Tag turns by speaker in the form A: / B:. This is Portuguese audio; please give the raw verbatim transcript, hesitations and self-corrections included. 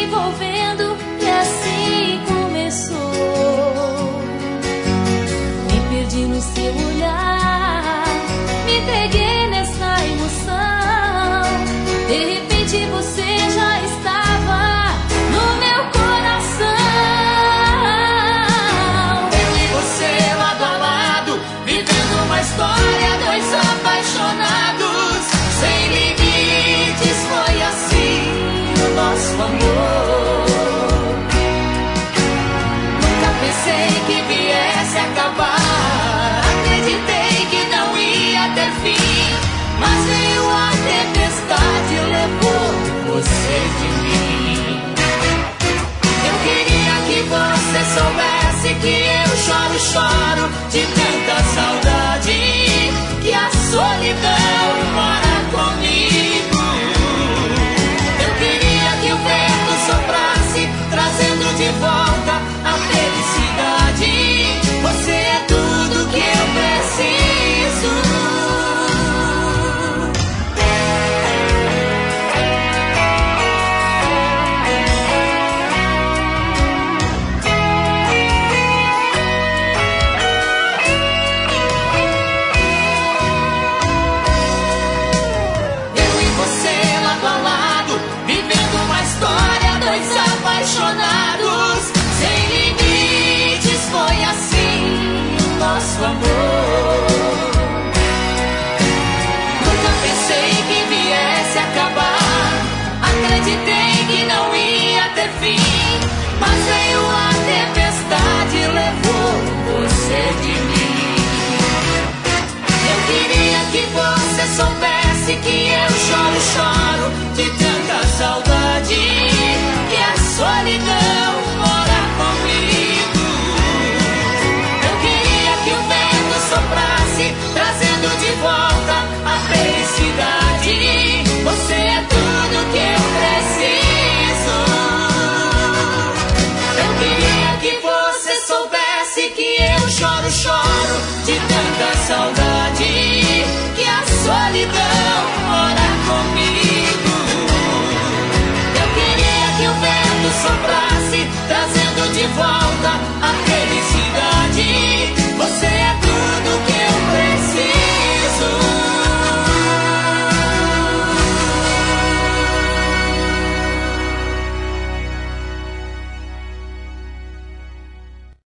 A: envolvendo e assim começou. Me perdi no seu olhar, me entreguei nessa emoção. De repente você já estava no meu coração.
B: Eu e você lado a lado, vivendo uma história, dois apaixonados, sem limites, foi assim o nosso amor. Nunca pensei que viesse acabar, acreditei que não ia ter fim, mas veio a tempestade e levou você de mim. Eu queria que você soubesse que eu choro, choro de tanta saudade, que a solidão mora comigo. Eu queria que o vento soprasse, trazendo de volta a felicidade. Você é tudo que eu preciso. Eu e você lado a lado, vivendo uma história, dois apaixonados, sem limites, foi assim o nosso amor. Nunca pensei que viesse acabar, acreditei que não ia ter fim, mas veio a tempestade e levou você de mim. Eu queria que você soubesse que eu choro, choro de tanta saudade, que a solidão mora comigo. Eu queria que o vento soprasse, trazendo de volta a felicidade. Você é tudo que eu preciso. Eu queria que você soubesse que eu choro, choro de tanta saudade, que a solidão mora comigo. Eu queria que o vento soprasse, trazendo de volta a